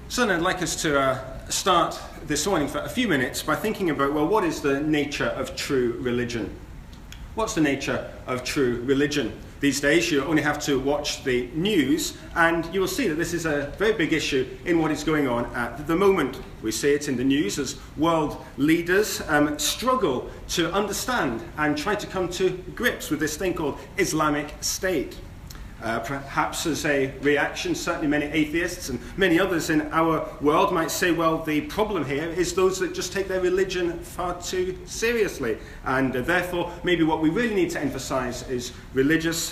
So then I'd like us to start this morning for a few minutes by thinking about, well, what is the nature of true religion? What's the nature of true religion? These days you only have to watch the news and you will see that this is a very big issue in what is going on at the moment. We see it in the news as world leaders struggle to understand and try to come to grips with this thing called Islamic State. Perhaps as a reaction, certainly many atheists and many others in our world might say, well, the problem here is those that just take their religion far too seriously. And therefore, maybe what we really need to emphasize is religious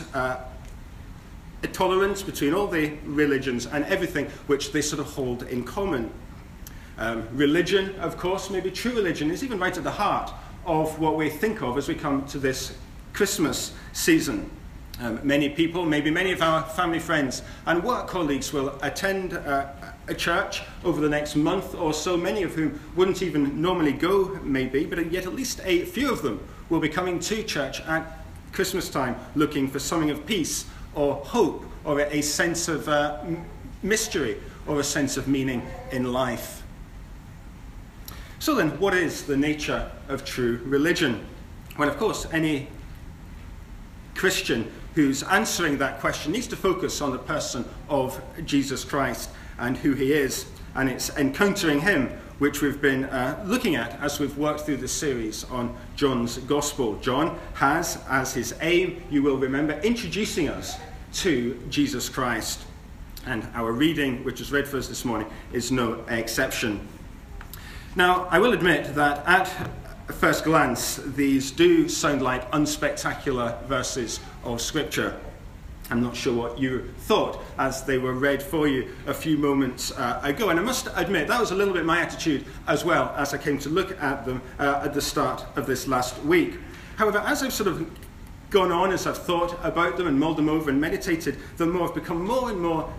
tolerance between all the religions and everything which they sort of hold in common. Religion, of course, maybe true religion, is even right at the heart of what we think of as we come to this Christmas season. Many people, maybe many of our family friends and work colleagues will attend a church over the next month or so, many of whom wouldn't even normally go, maybe, but yet at least a few of them will be coming to church at Christmas time looking for something of peace or hope or a sense of mystery or a sense of meaning in life. So then, what is the nature of true religion? Well, of course, any Christian who's answering that question needs to focus on the person of Jesus Christ and who he is, and it's encountering him which we've been looking at as we've worked through this series on John's Gospel. John has as his aim, you will remember, introducing us to Jesus Christ, and our reading, which was read for us this morning, is no exception. Now, I will admit that at first glance, these do sound like unspectacular verses of Scripture. I'm not sure what you thought as they were read for you a few moments ago. And I must admit, that was a little bit my attitude as well as I came to look at them at the start of this last week. However, as I've sort of gone on, as I've thought about them and mulled them over and meditated them more, I've become more and more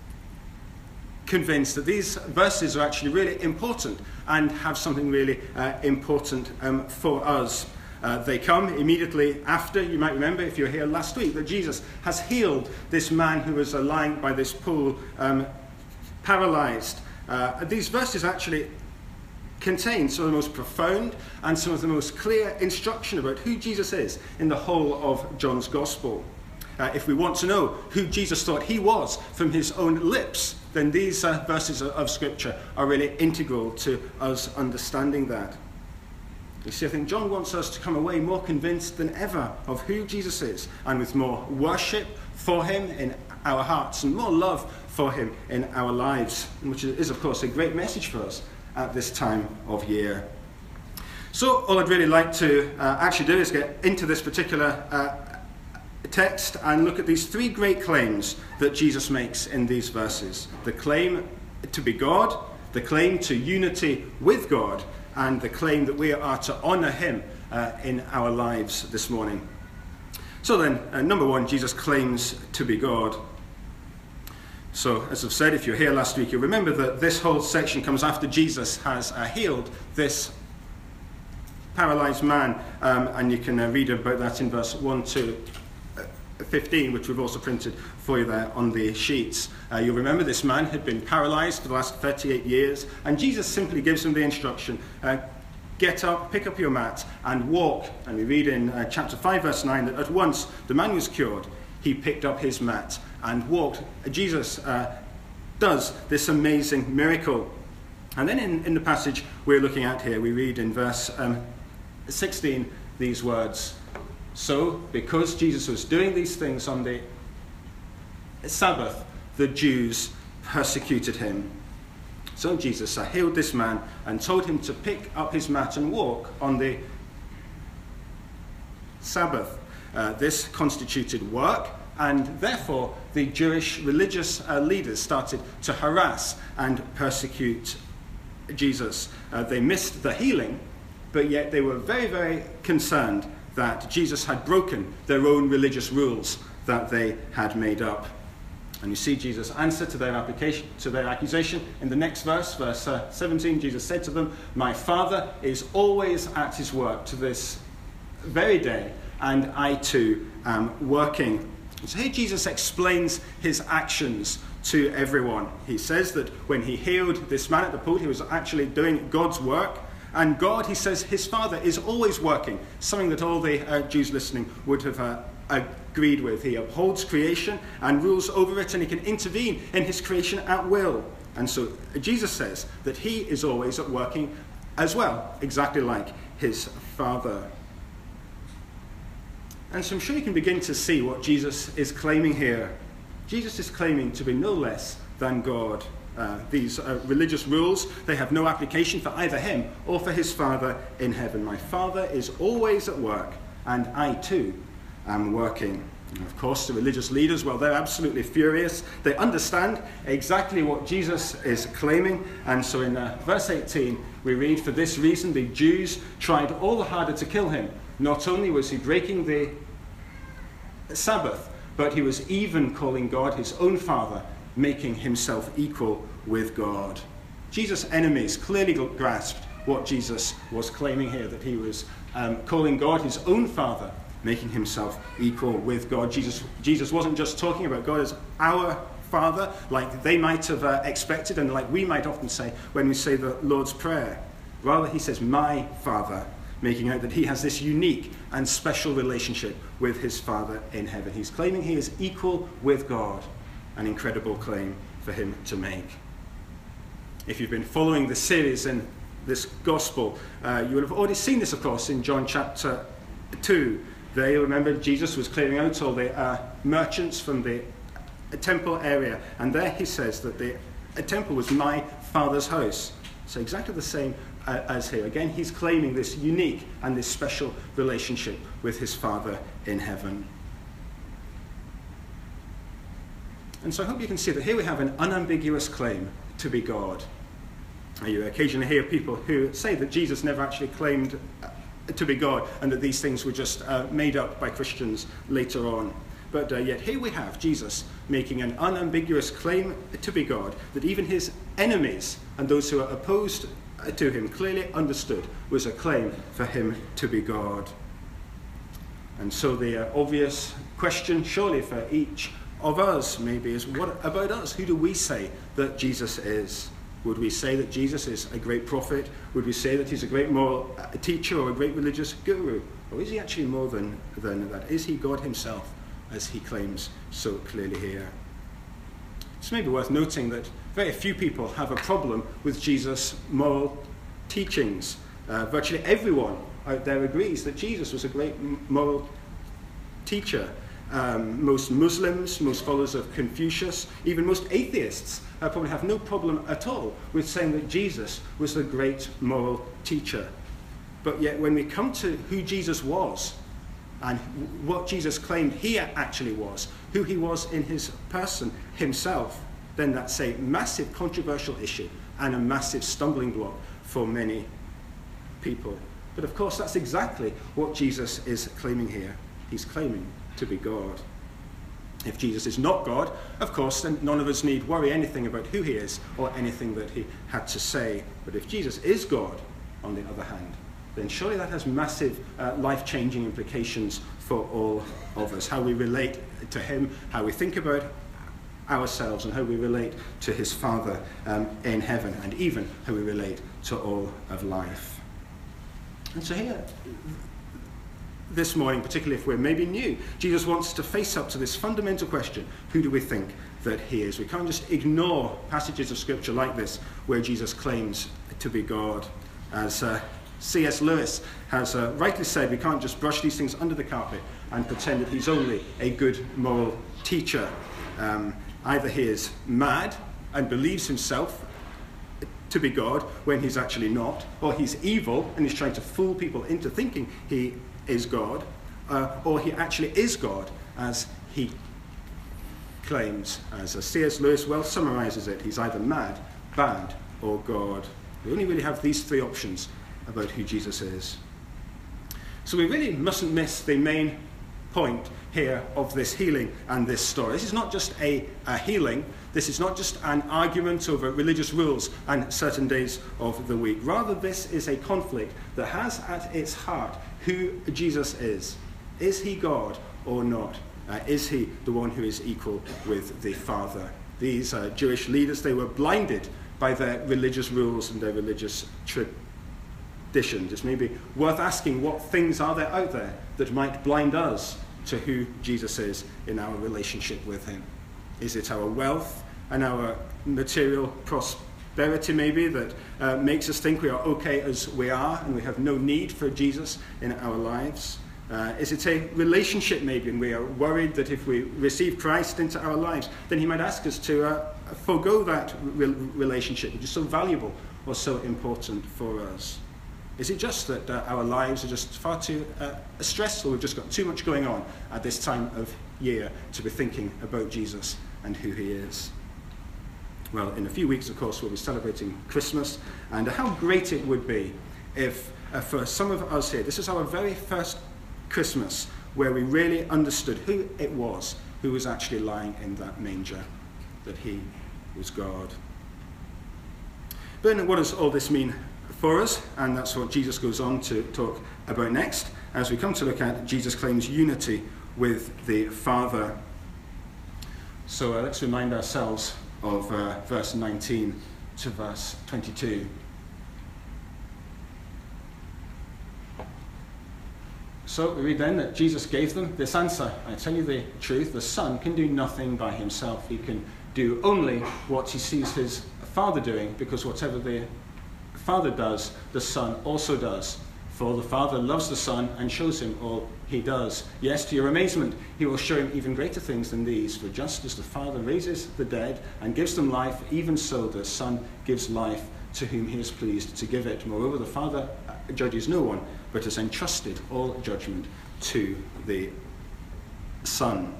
convinced that these verses are actually really important and have something really important for us. They come immediately after, you might remember if you were here last week, that Jesus has healed this man who was lying by this pool, paralyzed. These verses actually contain some of the most profound and some of the most clear instruction about who Jesus is in the whole of John's Gospel. If we want to know who Jesus thought he was from his own lips, then these verses of Scripture are really integral to us understanding that. You see, I think John wants us to come away more convinced than ever of who Jesus is, and with more worship for him in our hearts and more love for him in our lives, which is, of course, a great message for us at this time of year. So all I'd really like to actually do is get into this particular text and look at these three great claims that Jesus makes in these verses. The claim to be God, the claim to unity with God, and the claim that we are to honour him in our lives this morning. So then, number one, Jesus claims to be God. So, as I've said, if you were here last week, you'll remember that this whole section comes after Jesus has healed this paralysed man, and you can read about that in verse 1 to 15, which we've also printed for you there on the sheets. You'll remember this man had been paralyzed for the last 38 years, and Jesus simply gives him the instruction, get up, pick up your mat, and walk. And we read in chapter 5, verse 9, that at once the man was cured. He picked up his mat and walked. Jesus does this amazing miracle. And then in the passage we're looking at here, we read in verse 16 these words. So, because Jesus was doing these things on the Sabbath, the Jews persecuted him. So Jesus healed this man and told him to pick up his mat and walk on the Sabbath. This constituted work, and therefore the Jewish religious leaders started to harass and persecute Jesus. They missed the healing, but yet they were very, very concerned that Jesus had broken their own religious rules that they had made up. And you see Jesus' answer to their accusation in the next verse, verse 17. Jesus said to them, "My Father is always at his work to this very day, and I too am working." So here Jesus explains his actions to everyone. He says that when he healed this man at the pool, he was actually doing God's work. And God, he says, his Father is always working, something that all the Jews listening would have agreed with. He upholds creation and rules over it, and he can intervene in his creation at will. And so Jesus says that he is always at working as well, exactly like his Father. And so I'm sure you can begin to see what Jesus is claiming here. Jesus is claiming to be no less than God. These religious rules, they have no application for either him or for his Father in heaven. My Father is always at work, and I too am working. And of course, the religious leaders, well, they're absolutely furious. They understand exactly what Jesus is claiming. And so in verse 18, we read, "For this reason the Jews tried all the harder to kill him. Not only was he breaking the Sabbath, but he was even calling God his own Father, making himself equal with God." Jesus' enemies clearly grasped what Jesus was claiming here, that he was calling God his own Father, making himself equal with God. Jesus wasn't just talking about God as our Father, like they might have expected, and like we might often say when we say the Lord's Prayer. Rather, he says, "My Father," making out that he has this unique and special relationship with his Father in heaven. He's claiming he is equal with God, an incredible claim for him to make. If you've been following the series in this gospel, you will have already seen this, of course, in John chapter 2. There, you remember, Jesus was clearing out all the merchants from the temple area. And there he says that the temple was my Father's house. So exactly the same as here. Again, he's claiming this unique and this special relationship with his Father in heaven. And so I hope you can see that here we have an unambiguous claim to be God. You occasionally hear people who say that Jesus never actually claimed to be God, and that these things were just made up by Christians later on. But yet here we have Jesus making an unambiguous claim to be God, that even his enemies and those who are opposed to him clearly understood was a claim for him to be God. And so the obvious question surely for each of us maybe is, what about us? Who do we say that Jesus is? Would we say that Jesus is a great prophet? Would we say that he's a great moral teacher or a great religious guru? Or is he actually more than that? Is he God himself, as he claims so clearly here? It's maybe worth noting that very few people have a problem with Jesus' moral teachings. Virtually everyone out there agrees that Jesus was a great moral teacher. Most Muslims, most followers of Confucius, even most atheists probably have no problem at all with saying that Jesus was a great moral teacher. But yet when we come to who Jesus was and what Jesus claimed he actually was, who he was in his person himself, then that's a massive controversial issue and a massive stumbling block for many people. But of course that's exactly what Jesus is claiming here. He's claiming to be God. If Jesus is not God, of course, then none of us need worry anything about who he is or anything that he had to say. But if Jesus is God, on the other hand, then surely that has massive life-changing implications for all of us. How we relate to him, how we think about ourselves, and how we relate to his Father in heaven, and even how we relate to all of life. And so here, this morning, particularly if we're maybe new, Jesus wants to face up to this fundamental question: who do we think that he is? We can't just ignore passages of scripture like this where Jesus claims to be God. As C.S. Lewis has rightly said, we can't just brush these things under the carpet and pretend that he's only a good moral teacher. Either he is mad and believes himself to be God when he's actually not, or he's evil and he's trying to fool people into thinking he is God, or he actually is God as he claims. As C.S. Lewis well summarizes it, he's either mad, bad, or God. We only really have these three options about who Jesus is. So we really mustn't miss the main point here of this healing and this story. This is not just a healing. This is not just an argument over religious rules and certain days of the week. Rather, this is a conflict that has at its heart who Jesus is. Is he God or not? Is he the one who is equal with the Father? these Jewish leaders, they were blinded by their religious rules and their religious traditions. It's maybe worth asking, what things are there out there that might blind us to who Jesus is in our relationship with him? Is it our wealth and our material prosperity maybe that makes us think we are okay as we are and we have no need for Jesus in our lives? Is it a relationship maybe, and we are worried that if we receive Christ into our lives, then he might ask us to forego that relationship, which is so valuable or so important for us? Is it just that our lives are just far too stressful? We've just got too much going on at this time of year to be thinking about Jesus and who he is? Well, in a few weeks, of course, we'll be celebrating Christmas, and how great it would be if, for some of us here, this is our very first Christmas where we really understood who it was who was actually lying in that manger, that he was God. But what does all this mean for us? And that's what Jesus goes on to talk about next, as we come to look at Jesus' claims unity with the Father. So let's remind ourselves of verse 19 to verse 22. So we read then that Jesus gave them this answer: I tell you the truth, the Son can do nothing by himself. He can do only what he sees his Father doing, because whatever the Father does, the Son also does. For the Father loves the Son and shows him all he does. Yes, to your amazement, he will show him even greater things than these. For just as the Father raises the dead and gives them life, even so the Son gives life to whom he is pleased to give it. Moreover, the Father judges no one, but has entrusted all judgment to the Son.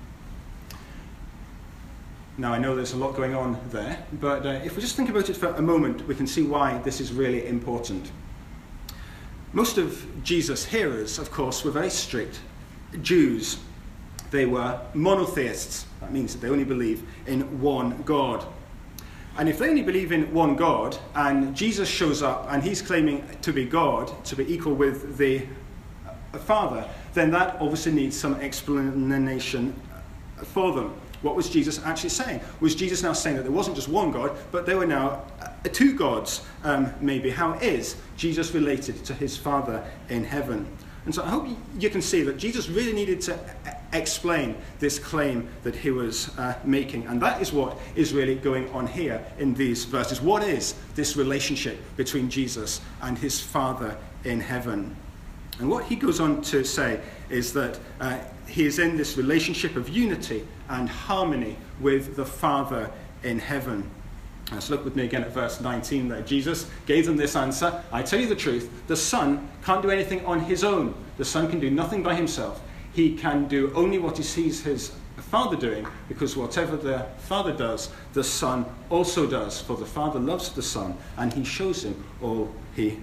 Now, I know there's a lot going on there, but if we just think about it for a moment, we can see why this is really important. Most of Jesus' hearers, of course, were very strict Jews. They were monotheists. That means that they only believe in one God. And if they only believe in one God, and Jesus shows up and he's claiming to be God, to be equal with the Father, then that obviously needs some explanation for them. What was Jesus actually saying? Was Jesus now saying that there wasn't just one God, but there were now two gods, maybe? How is Jesus related to his Father in heaven? And so I hope you can see that Jesus really needed to explain this claim that he was making. And that is what is really going on here in these verses. What is this relationship between Jesus and his Father in heaven? And what he goes on to say is that he is in this relationship of unity and harmony with the Father in heaven. Let's look with me again at verse 19 there. Jesus gave them this answer: I tell you the truth, the Son can't do anything on his own. The Son can do nothing by himself. He can do only what he sees his Father doing, because whatever the Father does, the Son also does. For the Father loves the Son, and he shows him all he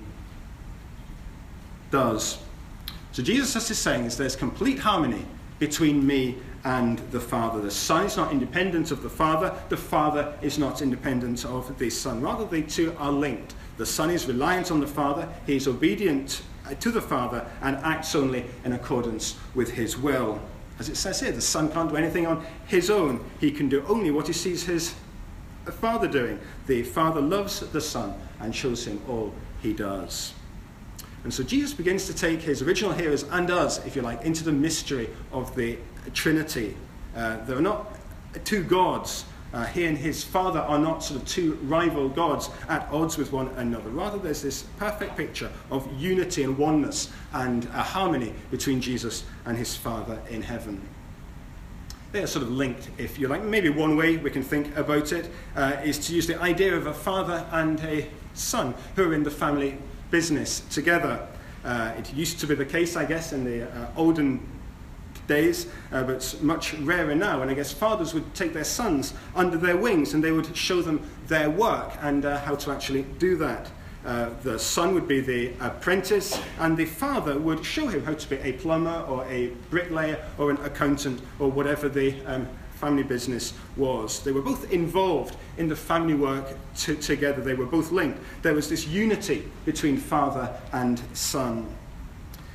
does. So Jesus, as he's saying, is there's complete harmony between me and the Father. The Son is not independent of the Father. The Father is not independent of the Son. Rather, the two are linked. The Son is reliant on the Father. He is obedient to the Father and acts only in accordance with his will. As it says here, the Son can't do anything on his own. He can do only what he sees his Father doing. The Father loves the Son and shows him all he does. And so Jesus begins to take his original hearers and us, if you like, into the mystery of the Trinity. There are not two gods. He and his Father are not sort of two rival gods at odds with one another. Rather, there's this perfect picture of unity and oneness and a harmony between Jesus and his Father in heaven. They are sort of linked, if you like. Maybe one way we can think about it is to use the idea of a father and a son who are in the family business together. It used to be the case, I guess, in the olden days, but it's much rarer now. And I guess fathers would take their sons under their wings and they would show them their work and how to actually do that. The son would be the apprentice, and the father would show him how to be a plumber or a bricklayer or an accountant or whatever the family business was. They were both involved in the family work together. They were both linked. There was this unity between father and son.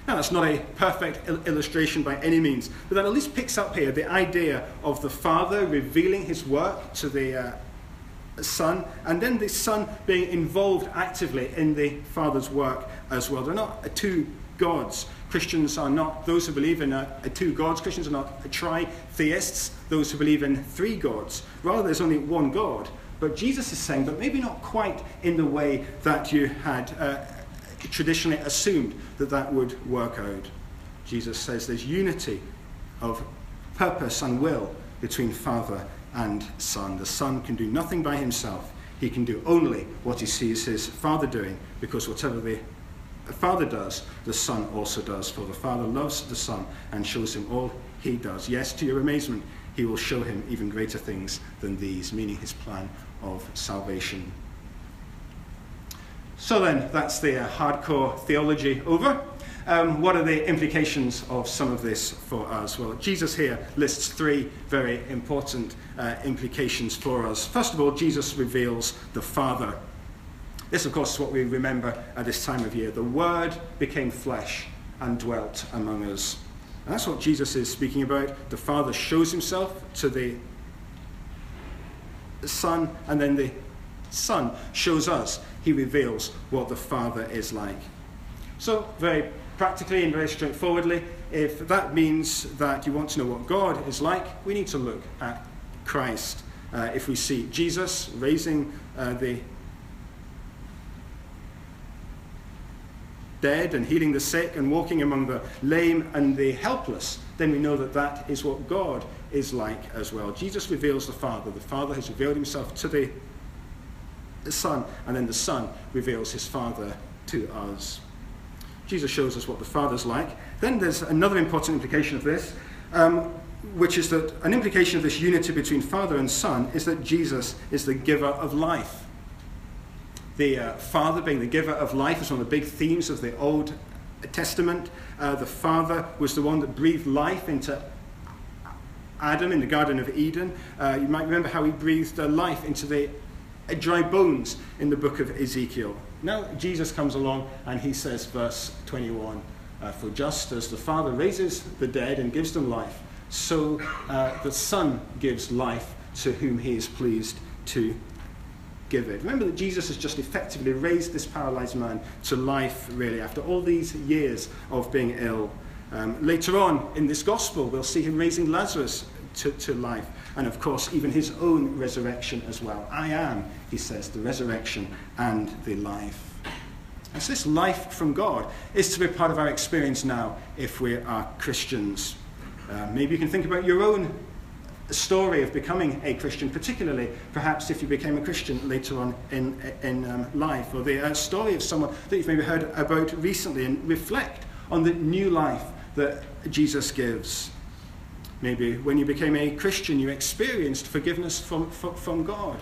Now, that's not a perfect illustration by any means, but that at least picks up here the idea of the Father revealing his work to the Son, and then the Son being involved actively in the Father's work as well. They're not two gods. Christians are not those who believe in two gods. Christians are not tri-theists, those who believe in three gods. Rather, there's only one God. But Jesus is saying, but maybe not quite in the way that you had traditionally assumed that would work out. Jesus says there's unity of purpose and will between Father and Son. The Son can do nothing by himself. He can do only what he sees his Father doing, because whatever the Father does, the Son also does. For the Father loves the Son and shows him all he does. Yes, to your amazement, he will show him even greater things than these, meaning his plan of salvation. So then, that's the hardcore theology over. What are the implications of some of this for us? Well, Jesus here lists three very important implications for us. First of all, Jesus reveals the Father. This, of course, is what we remember at this time of year. The Word became flesh and dwelt among us. And that's what Jesus is speaking about. The Father shows himself to the Son, and then the Son shows us. He reveals what the Father is like. So, very practically and very straightforwardly, if that means that you want to know what God is like, we need to look at Christ. If we see Jesus raising the dead and healing the sick and walking among the lame and the helpless, then we know that that is what God is like as well. Jesus reveals the Father. The Father has revealed himself to the Son, and then the Son reveals his Father to us. Jesus shows us what the Father's like. Then there's another important implication of this, which is that an implication of this unity between Father and Son is that Jesus is the giver of life. The Father being the giver of life is one of the big themes of the Old Testament. The Father was the one that breathed life into Adam in the Garden of Eden. You might remember how he breathed life into the dry bones in the book of Ezekiel. Now Jesus comes along and he says, verse 21, for just as the Father raises the dead and gives them life, so the Son gives life to whom he is pleased to give it. Remember that Jesus has just effectively raised this paralyzed man to life, really, after all these years of being ill. Later on in this gospel, we'll see him raising Lazarus to life. And of course, even his own resurrection as well. I am, he says, the resurrection and the life. And so this life from God is to be part of our experience now if we are Christians. Maybe you can think about your own story of becoming a Christian, particularly perhaps if you became a Christian later on in life, or the story of someone that you've maybe heard about recently, and reflect on the new life that Jesus gives. Maybe when you became a Christian, you experienced forgiveness from God,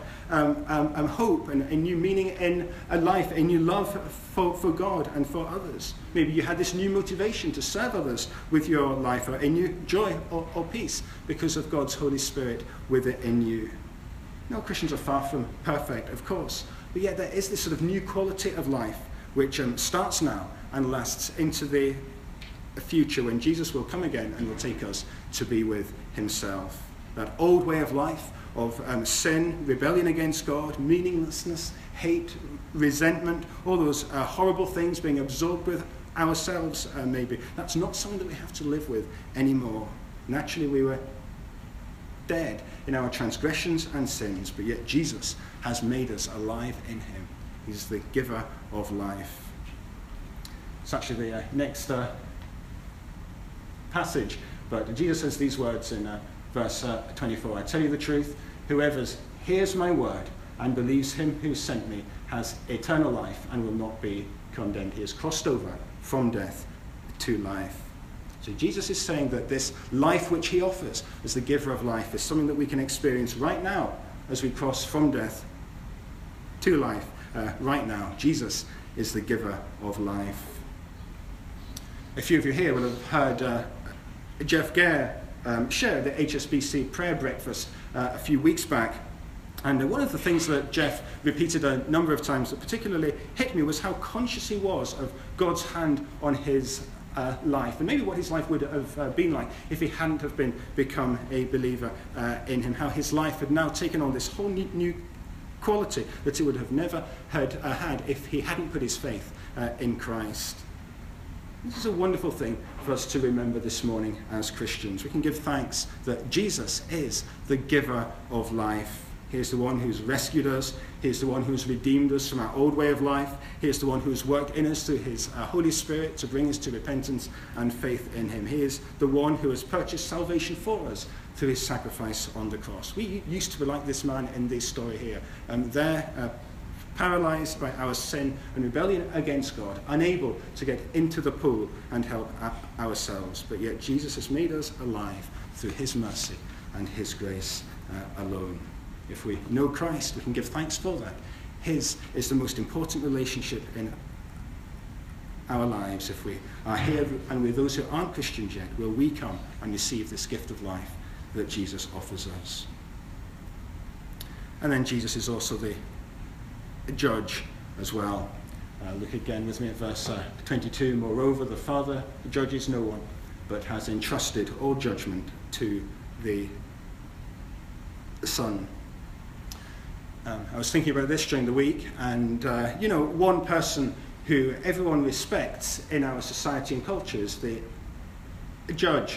hope, and a new meaning in life, a new love for God and for others. Maybe you had this new motivation to serve others with your life, or a new joy or peace because of God's Holy Spirit within you. No, Christians are far from perfect, of course, but yet there is this sort of new quality of life which starts now and lasts into the future when Jesus will come again and will take us to be with himself. That old way of life of sin, rebellion against God, meaninglessness, hate, resentment, all those horrible things being absorbed with ourselves maybe. That's not something that we have to live with anymore. Naturally, we were dead in our transgressions and sins, but yet Jesus has made us alive in him. He's the giver of life. It's actually the next passage, but Jesus says these words in verse 24. I tell you the truth, whoever hears my word and believes him who sent me has eternal life and will not be condemned. He has crossed over from death to life. So Jesus is saying that this life which he offers as the giver of life is something that we can experience right now as we cross from death to life right now. Jesus is the giver of life. A few of you here will have heard Jeff Gare shared the HSBC prayer breakfast a few weeks back. And one of the things that Jeff repeated a number of times that particularly hit me was how conscious he was of God's hand on his life, and maybe what his life would have been like if he hadn't have become a believer in him, how his life had now taken on this whole new quality that he would have never had if he hadn't put his faith in Christ. This is a wonderful thing for us to remember this morning as Christians. We can give thanks that Jesus is the giver of life. He is the one who's rescued us. He is the one who's redeemed us from our old way of life. He is the one who's worked in us through his Holy Spirit to bring us to repentance and faith in him. He is the one who has purchased salvation for us through his sacrifice on the cross. We used to be like this man in this story here. Paralyzed by our sin and rebellion against God, unable to get into the pool and help ourselves. But yet Jesus has made us alive through his mercy and his grace alone. If we know Christ, we can give thanks for that. His is the most important relationship in our lives. If we are here and with those who aren't Christians yet, will we come and receive this gift of life that Jesus offers us? And then Jesus is also the judge as well. Look again with me at verse 22. Moreover, the Father judges no one, but has entrusted all judgment to the Son. I was thinking about this during the week, and one person who everyone respects in our society and culture is the judge.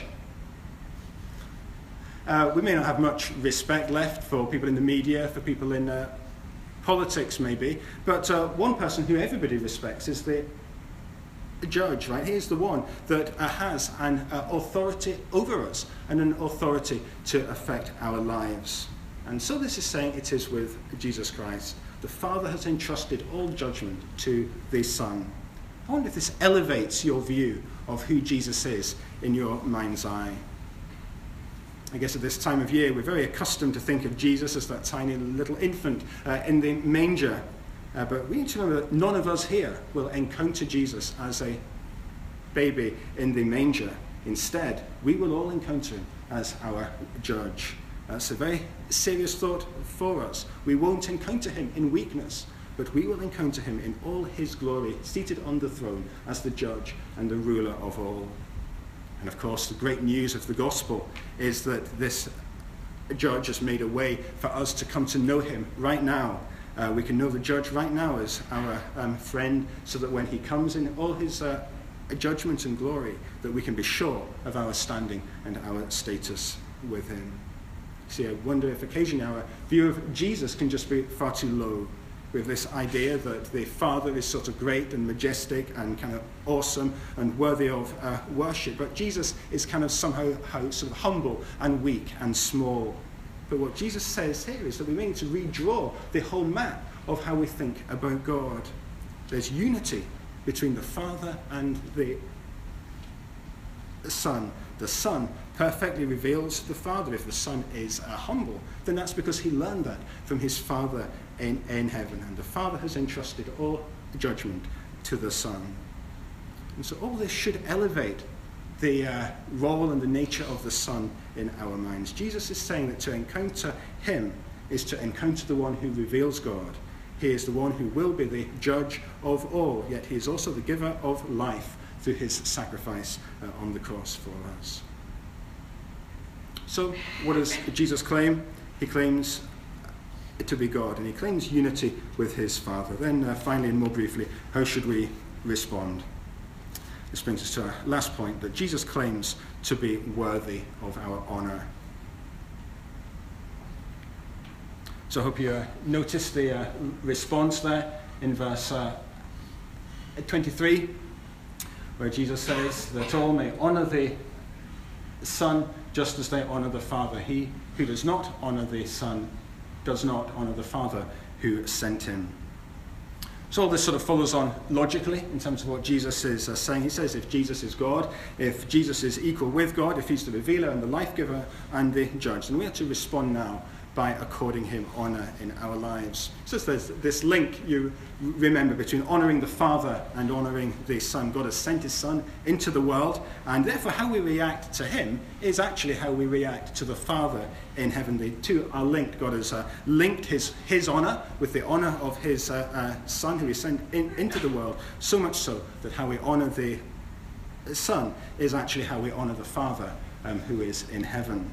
We may not have much respect left for people in the media, for people in politics maybe, but one person who everybody respects is the judge, right? He is the one that has an authority over us and an authority to affect our lives. And so this is saying it is with Jesus Christ. The Father has entrusted all judgment to the Son. I wonder if this elevates your view of who Jesus is in your mind's eye. I guess at this time of year, we're very accustomed to think of Jesus as that tiny little infant in the manger. But we need to remember that none of us here will encounter Jesus as a baby in the manger. Instead, we will all encounter him as our judge. That's a very serious thought for us. We won't encounter him in weakness, but we will encounter him in all his glory, seated on the throne as the judge and the ruler of all. And of course, the great news of the gospel is that this judge has made a way for us to come to know him right now. We can know the judge right now as our friend, so that when he comes in all his judgment and glory, that we can be sure of our standing and our status with him. See, I wonder if occasionally our view of Jesus can just be far too low, with this idea that the Father is sort of great and majestic and kind of awesome and worthy of worship, but Jesus is kind of somehow sort of humble and weak and small. But what Jesus says here is that we may need to redraw the whole map of how we think about God. There's unity between the Father and the Son. The Son perfectly reveals the Father. If the Son is humble, then that's because he learned that from his Father in heaven. And the Father has entrusted all judgment to the Son. And so all this should elevate the role and the nature of the Son in our minds. Jesus is saying that to encounter him is to encounter the one who reveals God. He is the one who will be the judge of all, yet he is also the giver of life through his sacrifice on the cross for us. So what does Jesus claim? He claims to be God, and he claims unity with his Father. Then finally and more briefly, how should we respond? This brings us to our last point, that Jesus claims to be worthy of our honor. So I hope you noticed the response there in verse 23, where Jesus says that all may honor the Son just as they honor the Father. He who does not honor the Son does not honor the Father who sent him. So all this sort of follows on logically in terms of what Jesus is saying. He says if Jesus is God, if Jesus is equal with God, if he's the revealer and the life giver and the judge, then we have to respond now by according him honor in our lives. So there's this link, you remember, between honoring the Father and honoring the Son. God has sent his Son into the world, and therefore how we react to him is actually how we react to the Father in heaven. The two are linked. God has linked his honor with the honor of his Son who he sent into the world, so much so that how we honor the Son is actually how we honour the Father who is in heaven.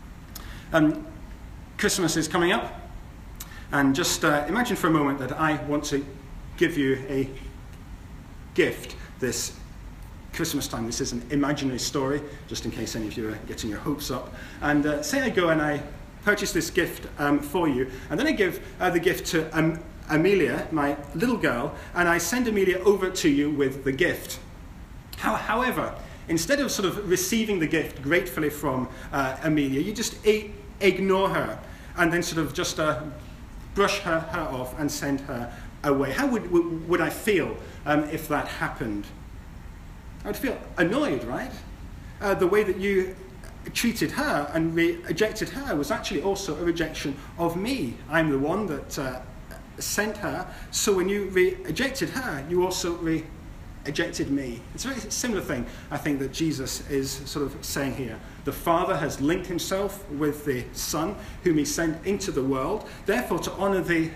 Christmas is coming up, and just imagine for a moment that I want to give you a gift this Christmas time. This is an imaginary story, just in case any of you are getting your hopes up. And say I go and I purchase this gift for you, and then I give the gift to Amelia, my little girl, and I send Amelia over to you with the gift. However, instead of sort of receiving the gift gratefully from Amelia, you just ignore her and then sort of just brush her off and send her away. How would I feel if that happened? I would feel annoyed, right? The way that you treated her and rejected her was actually also a rejection of me. I'm the one that sent her, so when you rejected her, you also rejected me. It's a very similar thing, I think, that Jesus is sort of saying here. The Father has linked himself with the Son, whom he sent into the world. Therefore, to honour the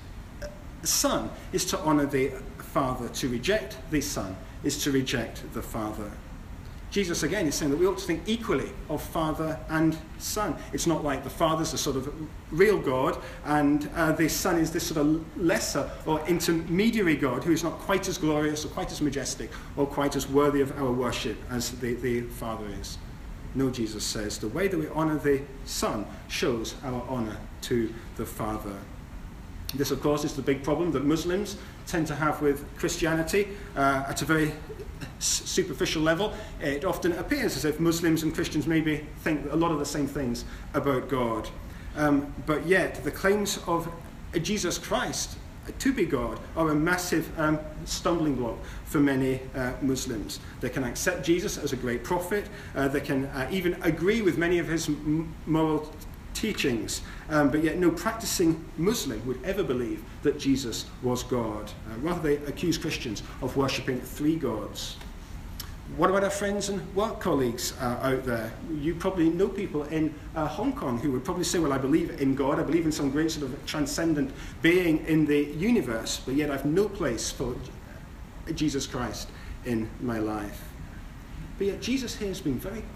Son is to honour the Father. To reject the Son is to reject the Father. Jesus, again, is saying that we ought to think equally of Father and Son. It's not like the Father's the sort of real God and the Son is this sort of lesser or intermediary God who is not quite as glorious or quite as majestic or quite as worthy of our worship as the Father is. No, Jesus says, the way that we honour the Son shows our honour to the Father. This, of course, is the big problem that Muslims tend to have with Christianity at a very superficial level. It often appears as if Muslims and Christians maybe think a lot of the same things about God. But yet, the claims of Jesus Christ to be God are a massive stumbling block for many Muslims. They can accept Jesus as a great prophet. They can even agree with many of his moral teachings, but yet no practicing Muslim would ever believe that Jesus was God. Rather, they accuse Christians of worshipping three gods. What about our friends and work colleagues out there? You probably know people in Hong Kong who would probably say, well, I believe in God, I believe in some great sort of transcendent being in the universe, but yet I've no place for Jesus Christ in my life. But yet Jesus here has been very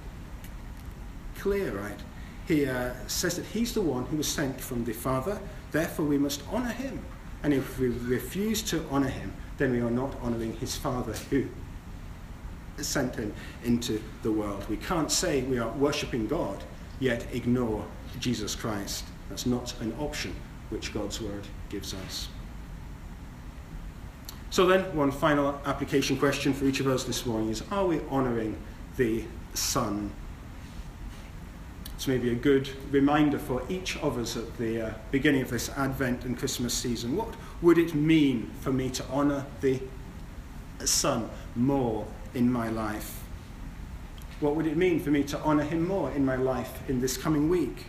clear, right? He says that he's the one who was sent from the Father, therefore we must honour him. And if we refuse to honour him, then we are not honouring his Father who sent him into the world. We can't say we are worshipping God, yet ignore Jesus Christ. That's not an option which God's word gives us. So then, one final application question for each of us this morning is, are we honouring the Son? It's maybe a good reminder for each of us at the beginning of this Advent and Christmas season. What would it mean for me to honour the Son more in my life? What would it mean for me to honour him more in my life in this coming week?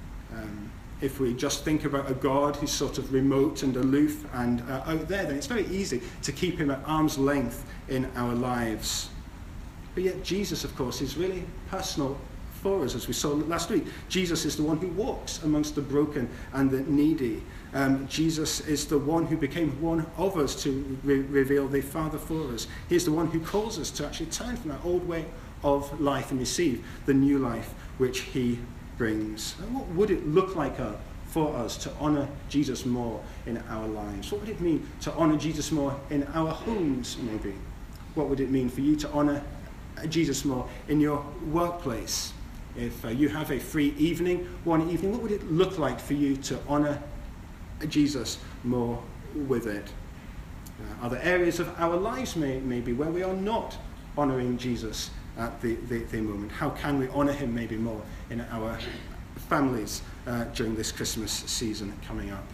If we just think about a God who's sort of remote and aloof and out there, then it's very easy to keep him at arm's length in our lives. But yet Jesus, of course, is really personal for us, as we saw last week. Jesus is the one who walks amongst the broken and the needy. Jesus is the one who became one of us to reveal the Father for us. He is the one who calls us to actually turn from that old way of life and receive the new life which he brings. And what would it look like for us to honour Jesus more in our lives? What would it mean to honour Jesus more in our homes, maybe? What would it mean for you to honour Jesus more in your workplace? If you have a free evening, one evening, what would it look like for you to honour Jesus more with it? Are there areas of our lives maybe where we are not honouring Jesus at the moment? How can we honour him maybe more in our families during this Christmas season coming up?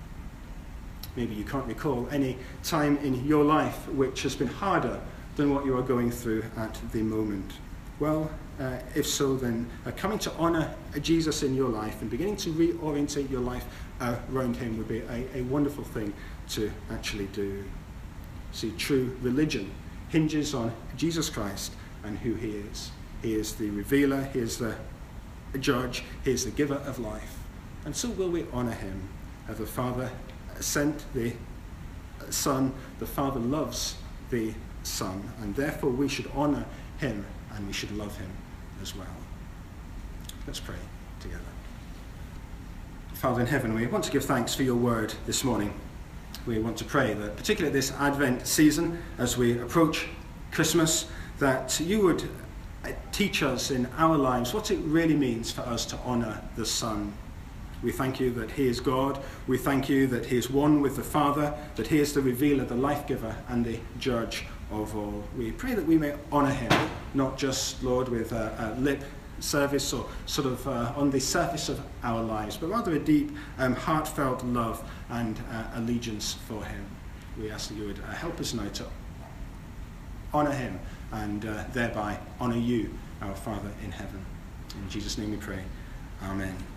Maybe you can't recall any time in your life which has been harder than what you are going through at the moment. Well, if so, then coming to honour Jesus in your life and beginning to reorientate your life around him would be a wonderful thing to actually do. See, true religion hinges on Jesus Christ and who he is. He is the revealer, he is the judge, he is the giver of life. And so will we honour him. The Father sent the Son, the Father loves the Son, and therefore we should honour him and we should love him as well. Let's pray together. Father in heaven, we want to give thanks for your word this morning. We want to pray that, particularly this Advent season, as we approach Christmas, that you would teach us in our lives what it really means for us to honour the Son. We thank you that he is God. We thank you that he is one with the Father, that he is the revealer, the life-giver, and the judge of all. We pray that we may honour him, not just, Lord, with a lip service or sort of on the surface of our lives, but rather a deep, heartfelt love and allegiance for him. We ask that you would help us now to honour him and thereby honour you, our Father in heaven. In Jesus' name we pray. Amen.